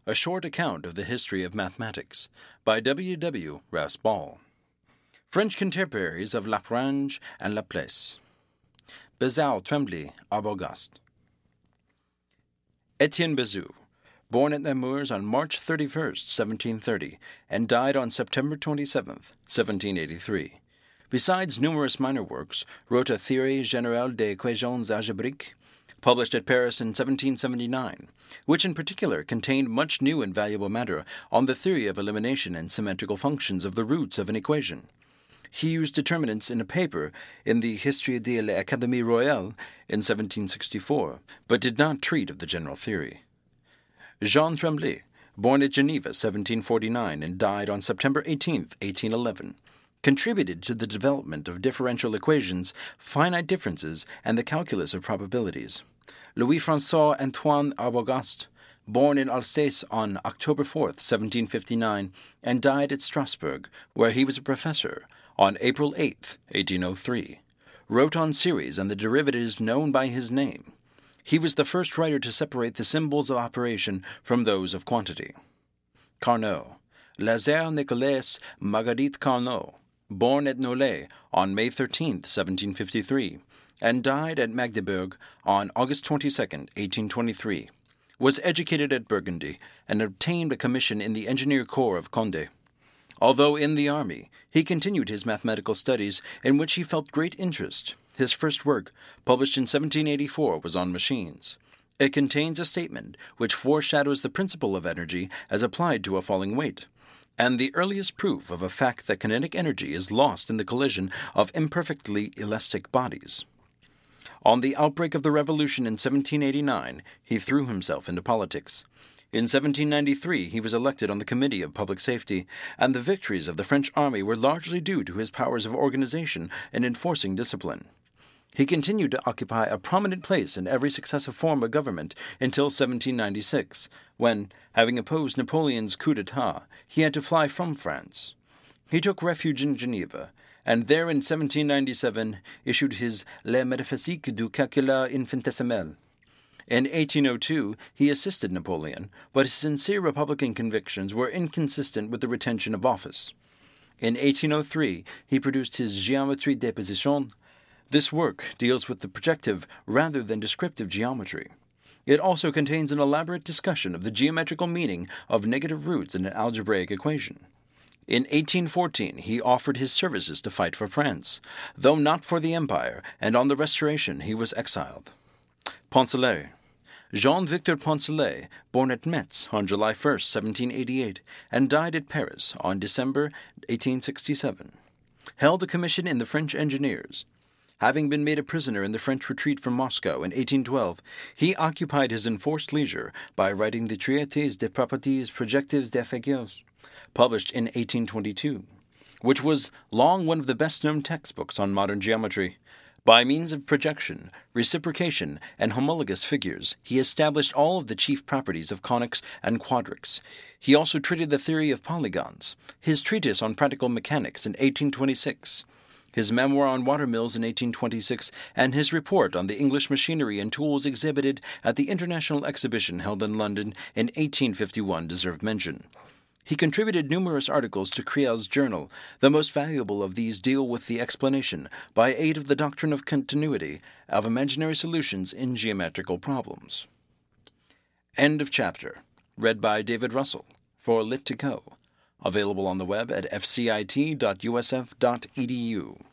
A Short Account of the History of Mathematics by W. W. Raspail. French Contemporaries of Lagrange and Laplace. Bézard, Tremblay, Arbogast. Etienne Bezout, born at Nemours on March 31, 1730, and died on September 27, 1783. Besides numerous minor works, wrote a Théorie générale des équations algébriques, published at Paris in 1779, which in particular contained much new and valuable matter on the theory of elimination and symmetrical functions of the roots of an equation. He used determinants in a paper in the Histoire de l'Académie Royale in 1764, but did not treat of the general theory. Jean Tremblay, born at Geneva 1749 and died on September 18, 1811, contributed to the development of differential equations, finite differences, and the calculus of probabilities. Louis-François Antoine Arbogast, born in Alsace on October 4, 1759, and died at Strasbourg, where he was a professor, on April 8, 1803, wrote on series and the derivatives known by his name. He was the first writer to separate the symbols of operation from those of quantity. Carnot, Lazare Nicolas Marguerite Carnot, born at Nolay on May 13, 1753, and died at Magdebourg on August 22, 1823, was educated at Burgundy and obtained a commission in the Engineer Corps of Condé. Although in the army, he continued his mathematical studies in which he felt great interest. His first work, published in 1784, was on machines. It contains a statement which foreshadows the principle of energy as applied to a falling weight, and the earliest proof of a fact that kinetic energy is lost in the collision of imperfectly elastic bodies. On the outbreak of the Revolution in 1789, he threw himself into politics. In 1793, he was elected on the Committee of Public Safety, and the victories of the French army were largely due to his powers of organization in enforcing discipline. He continued to occupy a prominent place in every successive form of government until 1796, when, having opposed Napoleon's coup d'etat, he had to fly from France. He took refuge in Geneva, and there in 1797 issued his Les Métaphysiques du Calcul Infinitesimal. In 1802, he assisted Napoleon, but his sincere Republican convictions were inconsistent with the retention of office. In 1803, he produced his Géométrie des positions. This work deals with the projective rather than descriptive geometry. It also contains an elaborate discussion of the geometrical meaning of negative roots in an algebraic equation. In 1814, he offered his services to fight for France, though not for the Empire, and on the Restoration he was exiled. Poncelet. Jean-Victor Poncelet, born at Metz on July 1, 1788, and died at Paris on December 1867, held a commission in the French Engineers. Having been made a prisoner in the French retreat from Moscow in 1812, he occupied his enforced leisure by writing the Traités des propriétés projectives des figures, published in 1822, which was long one of the best-known textbooks on modern geometry. By means of projection, reciprocation, and homologous figures, he established all of the chief properties of conics and quadrics. He also treated the theory of polygons, his treatise on practical mechanics in 1826, his memoir on watermills in 1826, and his report on the English machinery and tools exhibited at the International Exhibition held in London in 1851 deserve mention. He contributed numerous articles to Créel's journal. The most valuable of these deal with the explanation, by aid of the doctrine of continuity, of imaginary solutions in geometrical problems. End of chapter. Read by David Russell for Lit2Go. Available on the web at fcit.usf.edu.